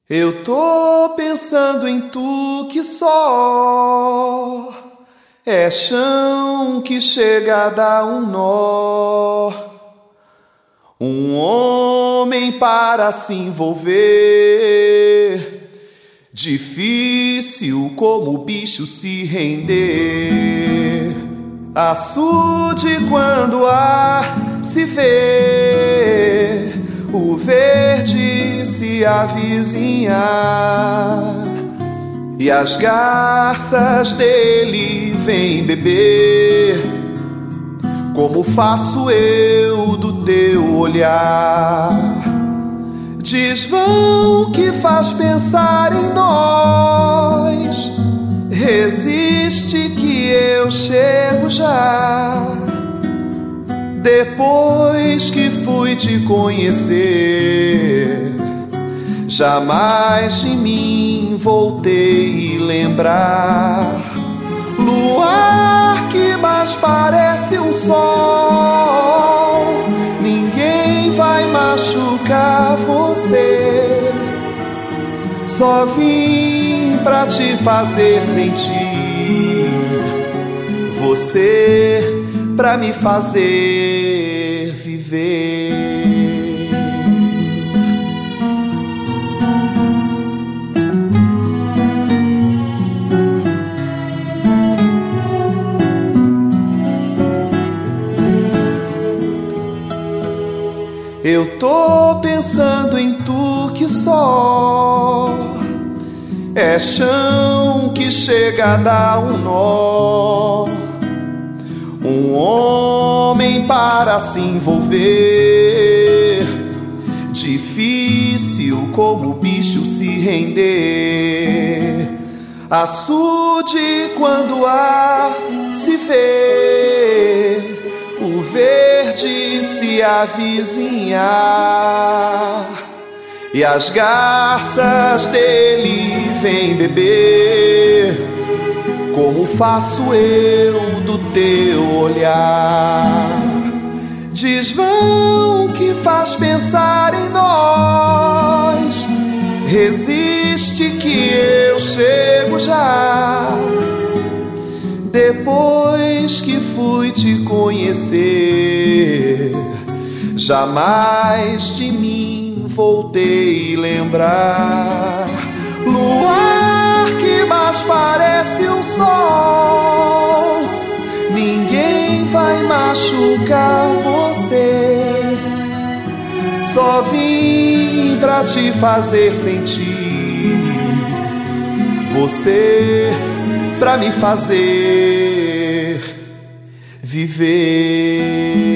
Eu tô pensando em tu que só é chão que chega a dar um nó. Um homem para se envolver, difícil como o bicho se render. Açude quando há se vê o verde se avizinhar, e as garças dele vêm beber, como faço eu do teu olhar. Desvão que faz pensar em nós, resiste que eu chego já. Depois que fui te conhecer, jamais de mim voltei lembrar. Luar que mais parece um sol, ninguém vai machucar você. Só vim pra te fazer sentir, você pra me fazer viver. Eu tô pensando em tu que só é chão que chega a dar um nó. Um homem para se envolver, difícil como o bicho se render. Açude quando há se vê o verde se avizinhar, e as garças dele vêm beber, como faço eu do teu olhar. Desvão que faz pensar em nós, resiste que eu chego já. Depois que fui te conhecer, jamais de mim voltei lembrar. Luar que mais parece um sol, ninguém vai machucar você. Só vim pra te fazer sentir, você pra me fazer viver.